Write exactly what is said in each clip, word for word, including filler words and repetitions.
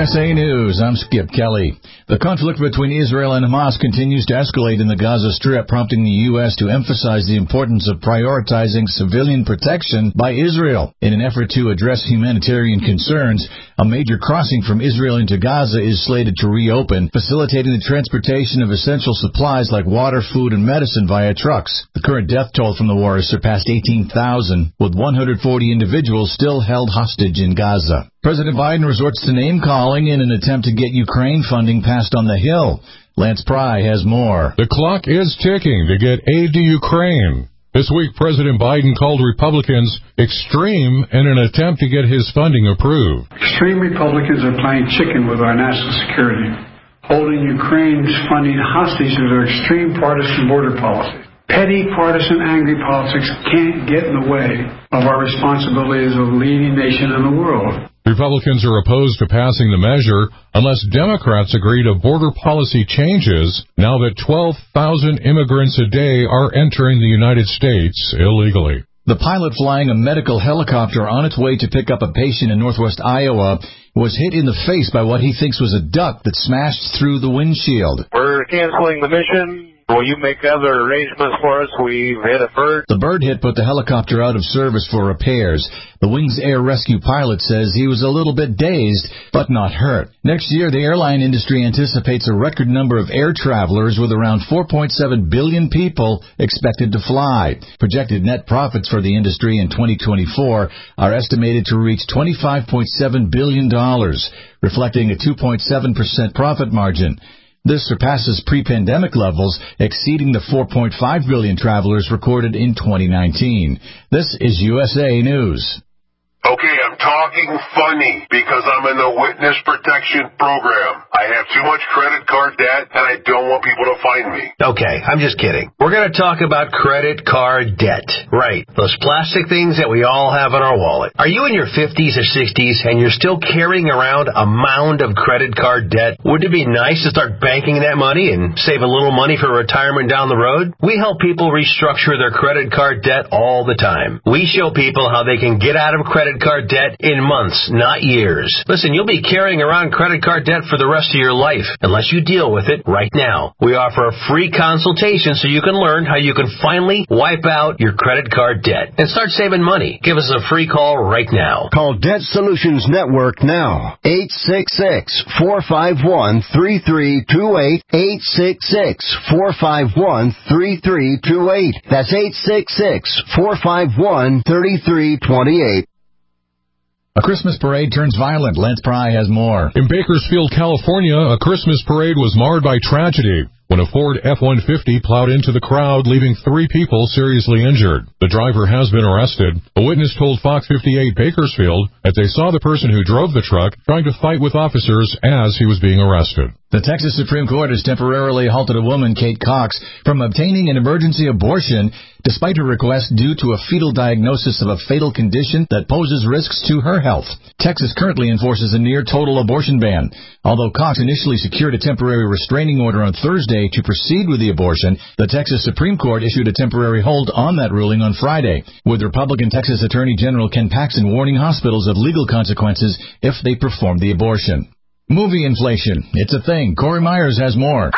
S A News, I'm Skip Kelly. The conflict between Israel and Hamas continues to escalate in the Gaza Strip, prompting the U S to emphasize the importance of prioritizing civilian protection by Israel. In an effort to address humanitarian concerns, a major crossing from Israel into Gaza is slated to reopen, facilitating the transportation of essential supplies like water, food, and medicine via trucks. The current death toll from the war has surpassed eighteen thousand, with one hundred forty individuals still held hostage in Gaza. President Biden resorts to name-calling in an attempt to get Ukraine funding passed on the Hill. Lance Pry has more. The clock is ticking to get aid to Ukraine. This week, President Biden called Republicans extreme in an attempt to get his funding approved. Extreme Republicans are playing chicken with our national security, holding Ukraine's funding hostage to their extreme partisan border policy. Petty, partisan, angry politics can't get in the way of our responsibility as a leading nation in the world. Republicans are opposed to passing the measure unless Democrats agree to border policy changes now that twelve thousand immigrants a day are entering the United States illegally. The pilot flying a medical helicopter on its way to pick up a patient in northwest Iowa was hit in the face by what he thinks was a duck that smashed through the windshield. We're canceling the mission. Will you make other arrangements for us? We've hit a bird. The bird hit put the helicopter out of service for repairs. The Wings Air Rescue pilot says he was a little bit dazed, but not hurt. Next year, the airline industry anticipates a record number of air travelers with around four point seven billion people expected to fly. Projected net profits for the industry in twenty twenty-four are estimated to reach twenty-five point seven billion dollars, reflecting a two point seven percent profit margin. This surpasses pre-pandemic levels, exceeding the four point five billion travelers recorded in twenty nineteen. This is U S A News. Okay, I'm talking funny because I'm in the witness protection program. I have too much credit card debt, and I don't want people to find me. Okay, I'm just kidding. We're going to talk about credit card debt. Right, those plastic things that we all have in our wallet. Are you in your fifties or sixties and you're still carrying around a mound of credit card debt? Wouldn't it be nice to start banking that money and save a little money for retirement down the road? We help people restructure their credit card debt all the time. We show people how they can get out of credit card debt in months, not years. Listen, you'll be carrying around credit card debt for the rest of your life unless you deal with it right now. We offer a free consultation so you can learn how you can finally wipe out your credit card debt and start saving money. Give us a free call right now. Call Debt Solutions Network now. eight six six, four five one, three three two eight. eight six six, four five one, three three two eight. That's eight six six, four five one, three three two eight. A Christmas parade turns violent. Lance Pry has more. In Bakersfield, California, a Christmas parade was marred by tragedy when a Ford F one fifty plowed into the crowd, leaving three people seriously injured. The driver has been arrested. A witness told Fox fifty-eight Bakersfield that they saw the person who drove the truck trying to fight with officers as he was being arrested. The Texas Supreme Court has temporarily halted a woman, Kate Cox, from obtaining an emergency abortion despite her request due to a fetal diagnosis of a fatal condition that poses risks to her health. Texas currently enforces a near-total abortion ban. Although Cox initially secured a temporary restraining order on Thursday to proceed with the abortion, the Texas Supreme Court issued a temporary hold on that ruling on Friday, with Republican Texas Attorney General Ken Paxton warning hospitals of legal consequences if they perform the abortion. Movie inflation. It's a thing. Corey Myers has more.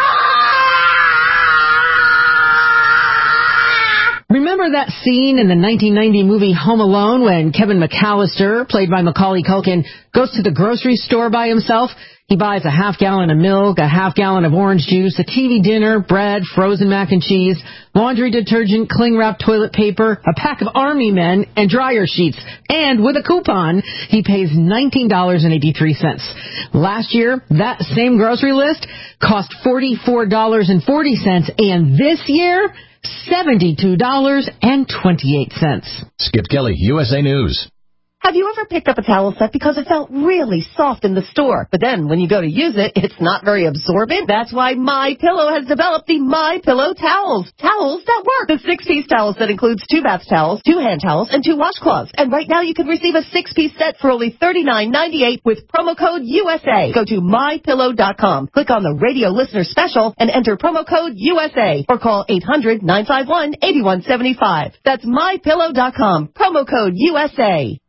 Remember that scene in the nineteen ninety movie Home Alone when Kevin McAllister, played by Macaulay Culkin, goes to the grocery store by himself? He buys a half gallon of milk, a half gallon of orange juice, a T V dinner, bread, frozen mac and cheese, laundry detergent, cling-wrap toilet paper, a pack of Army Men, and dryer sheets. And with a coupon, he pays nineteen dollars and eighty-three cents. Last year, that same grocery list cost forty-four dollars and forty cents, and this year, seventy-two dollars and twenty-eight cents. Skip Kelly, U S A News. Have you ever picked up a towel set because it felt really soft in the store, but then when you go to use it, it's not very absorbent? That's why MyPillow has developed the MyPillow towels. Towels that work. The six-piece towel set includes two bath towels, two hand towels, and two washcloths. And right now you can receive a six-piece set for only thirty-nine ninety-eight with promo code U S A. Go to my pillow dot com, click on the radio listener special, and enter promo code U S A, or call eight hundred, nine five one, eight one seven five. That's my pillow dot com, promo code U S A.